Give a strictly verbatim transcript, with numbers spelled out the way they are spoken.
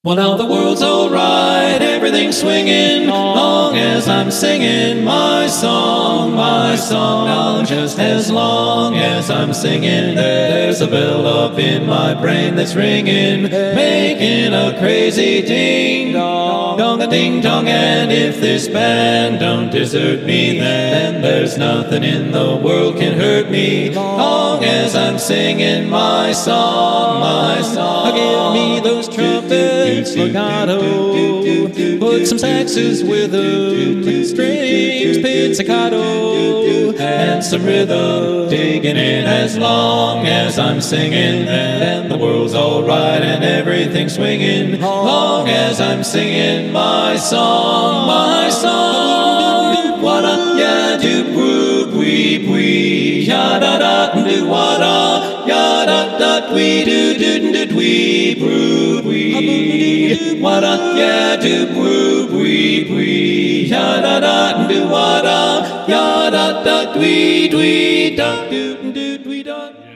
Well, now the world's alright, everything's swinging, long as I'm singing my song, my song. Now just as long as I'm singing, there's a bell up in my brain that's ringing, making a crazy ding dong, dong a ding dong. And if this band don't desert me, then there's nothing in the world can hurt me, long as I'm singing my song, my song. Give me those trumpets, legato, put some saxes with them, strings, pizzicato, and some rhythm, digging in. As long as I'm singing, then the world's alright and everything's swinging, long as I'm singing my song, my song. What-a, yeah, do, whoop, weep, wee, ya-da-da, do, what-a, ya-da-da, wee, do, do, do, wee, whoop, wee, what-a, yeah, do, whoop, weep, wee, ya-da-da, do, what-a, ya-da-da, wee, wee, da, do, do, wee, da.